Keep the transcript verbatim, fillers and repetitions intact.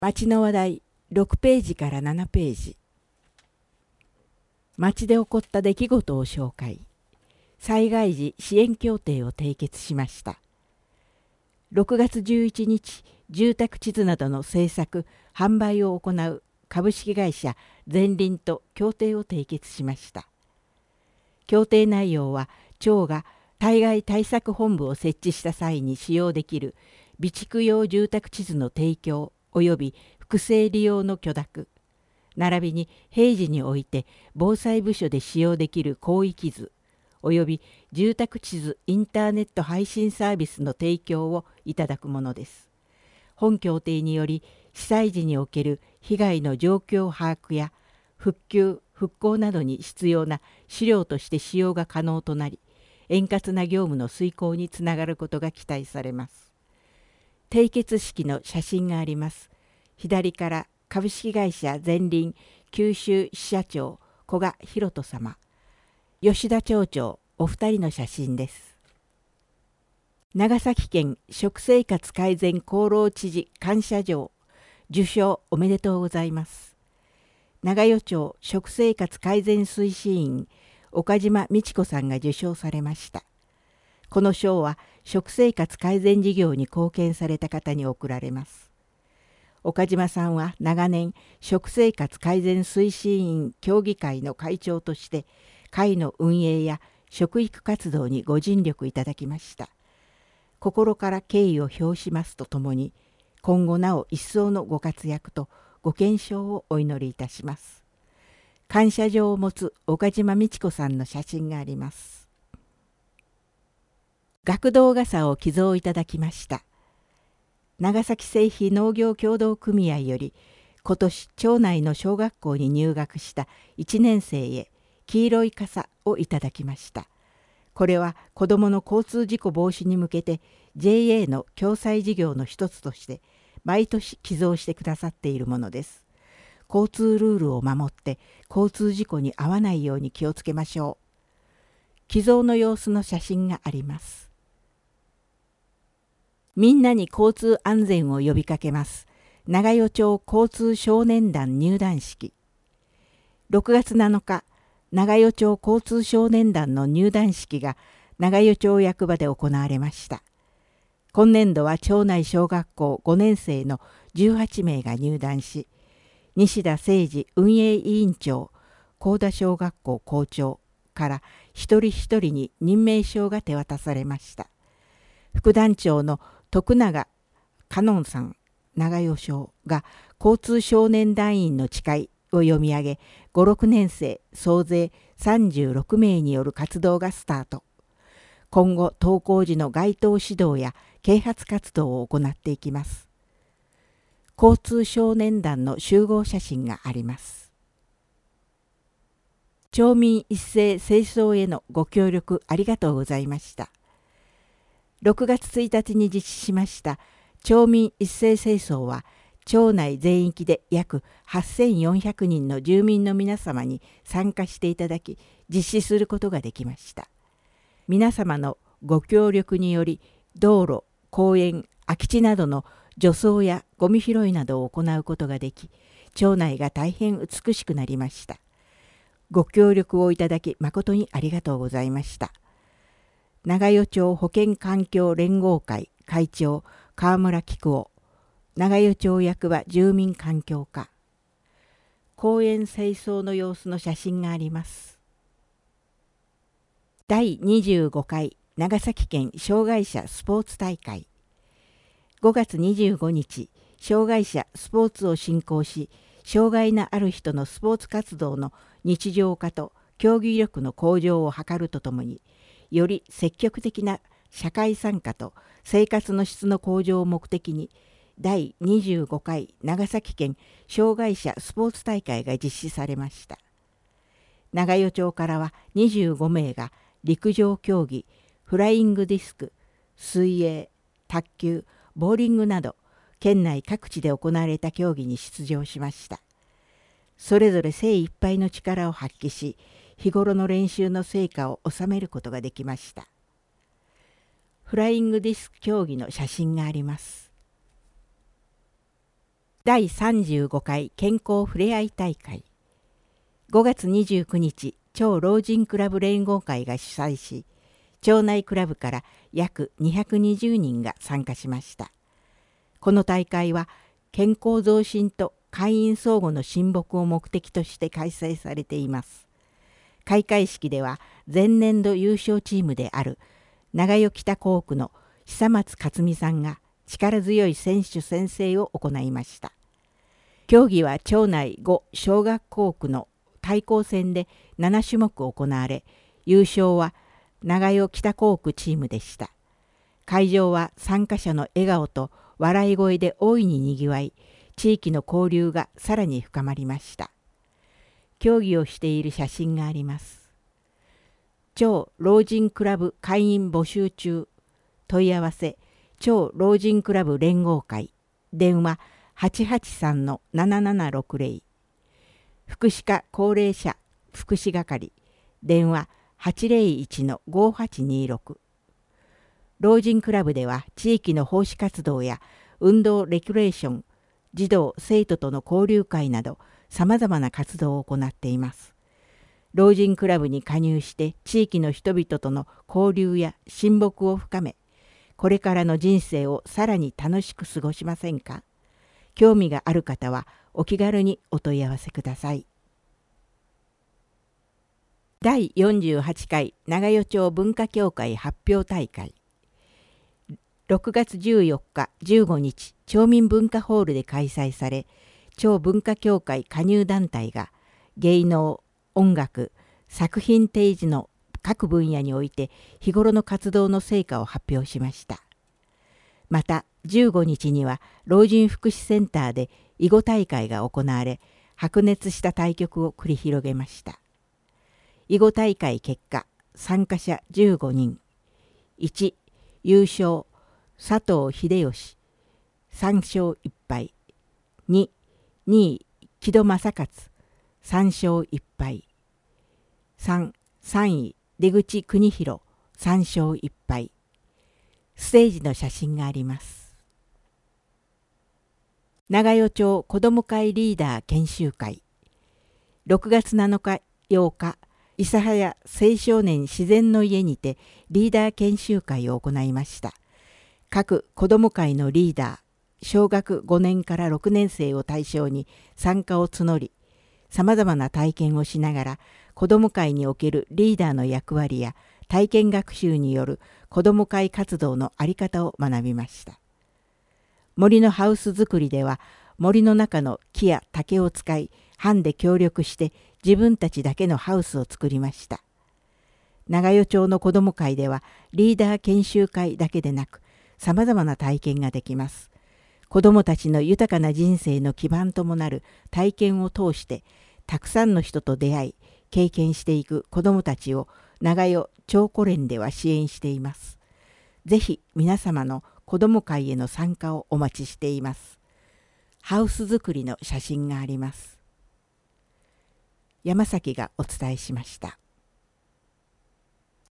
町の話題ろくページからななページ。町で起こった出来事を紹介。災害時支援協定を締結しました。ろくがつじゅういちにち、住宅地図などの制作・販売を行う株式会社ゼンリンと協定を締結しました。協定内容は、町が災害対策本部を設置した際に使用できる備蓄用住宅地図の提供及び複製利用の許諾、並びに平時において防災部署で使用できる広域図及び住宅地図インターネット配信サービスの提供をいただくものです。本協定により、被災時における被害の状況把握や復旧・復興などに必要な資料として使用が可能となり、円滑な業務の遂行につながることが期待されます。締結式の写真があります。左から株式会社ゼンリン九州支社長古賀博人様、吉田町長お二人の写真です。長崎県食生活改善功労知事感謝状受賞おめでとうございます。長与町食生活改善推進員岡島美智子さんが受賞されました。この賞は食生活改善事業に貢献された方に贈られます。岡島さんは長年食生活改善推進員協議会の会長として会の運営や食育活動にご尽力いただきました。心から敬意を表しますとともに、今後なお一層のご活躍とご健勝をお祈りいたします。感謝状を持つ岡島美智子さんの写真があります。学童傘を寄贈いただきました。長崎製皮農業協同組合より、今年町内の小学校に入学したいちねん生へ黄色い傘をいただきました。これは子どもの交通事故防止に向けて ジェーエー の共済事業の一つとして毎年寄贈してくださっているものです。交通ルールを守って交通事故に遭わないように気をつけましょう。寄贈の様子の写真があります。みんなに交通安全を呼びかけます。長与町交通少年団入団式。ろくがつなのか、長与町交通少年団の入団式が長与町役場で行われました。今年度は町内小学校ごねん生のじゅうはちめいが入団し、西田誠二運営委員長、高田小学校校長から一人一人に任命状が手渡されました。副団長の徳永香音さん長与町が交通少年団員の誓いを読み上げ、ご、ろくねん生総勢さんじゅうろくめいによる活動がスタート。今後登校時の街頭指導や啓発活動を行っていきます。交通少年団の集合写真があります。町民一斉清掃へのご協力ありがとうございました。ろくがつついたちに実施しました町民一斉清掃は、町内全域で約はっせんよんひゃくにんの住民の皆様に参加していただき、実施することができました。皆様のご協力により、道路、公園、空き地などの除草やゴミ拾いなどを行うことができ、町内が大変美しくなりました。ご協力をいただき誠にありがとうございました。長与町保健環境連合会会長川村菊夫、長与町役場住民環境課。公園清掃の様子の写真があります。だいにじゅうごかい長崎県障害者スポーツ大会。ごがつにじゅうごにち、障害者スポーツを振興し、障害のある人のスポーツ活動の日常化と競技力の向上を図るとともに、より積極的な社会参加と生活の質の向上を目的に、だいにじゅうごかい長崎県障害者スポーツ大会が実施されました。長与町からはにじゅうごめいが陸上競技、フライングディスク、水泳、卓球、ボーリングなど県内各地で行われた競技に出場しました。それぞれ精一杯の力を発揮し、日頃の練習の成果を収めることができました。フライングディスク競技の写真があります。 だいさんじゅうごかい健康ふれあい大会。ごがつにじゅうくにち、町老人クラブ連合会が主催し、町内クラブから約にひゃくにじゅうにんが参加しました。この大会は健康増進と会員相互の親睦を目的として開催されています。開会式では前年度優勝チームである長与北校区の久松克美さんが力強い選手宣誓を行いました。競技は町内ご小学校区の対抗戦でななしゅもく行われ、優勝は長与北校区チームでした。会場は参加者の笑顔と笑い声で大いににぎわい、地域の交流がさらに深まりました。競技をしている写真があります。町老人クラブ会員募集中。問い合わせ町老人クラブ連合会。電話 はちはちさんのななななろくぜろ。福祉課高齢者福祉係。電話 はちぜろいちのごはちにろく。老人クラブでは地域の奉仕活動や運動レクレーション、児童生徒との交流会などさまざまな活動を行っています。老人クラブに加入して地域の人々との交流や親睦を深め、これからの人生をさらに楽しく過ごしませんか？興味がある方はお気軽にお問い合わせください。だいよんじゅうはちかい長与町文化協会発表大会。ろくがつじゅうよっか、じゅうごにち、町民文化ホールで開催され、町文化協会加入団体が芸能、音楽、作品提示の各分野において日頃の活動の成果を発表しました。またじゅうごにちには老人福祉センターで囲碁大会が行われ、白熱した対局を繰り広げました。囲碁大会結果、参加者じゅうごにん。いち、優勝佐藤秀吉さんしょういっぱい。に、にい木戸正勝さんしょういっぱい。さん、さんい出口邦弘さんしょういっぱい。ステージの写真があります。長与町子ども会リーダー研修会。ろくがつなのかようか、諫早青少年自然の家にてリーダー研修会を行いました。各子ども会のリーダー、小学ごねんからろくねんせいを対象に参加を募り、さまざまな体験をしながら子ども会におけるリーダーの役割や体験学習による子ども会活動の在り方を学びました。森のハウス作りでは森の中の木や竹を使い、班で協力して自分たちだけのハウスを作りました。長与町の子ども会ではリーダー研修会だけでなく、さまざまな体験ができます。子どもたちの豊かな人生の基盤ともなる体験を通して、たくさんの人と出会い、経験していく子どもたちを長与町子連では支援しています。ぜひ皆様の子ども会への参加をお待ちしています。ハウス作りの写真があります。山崎がお伝えしました。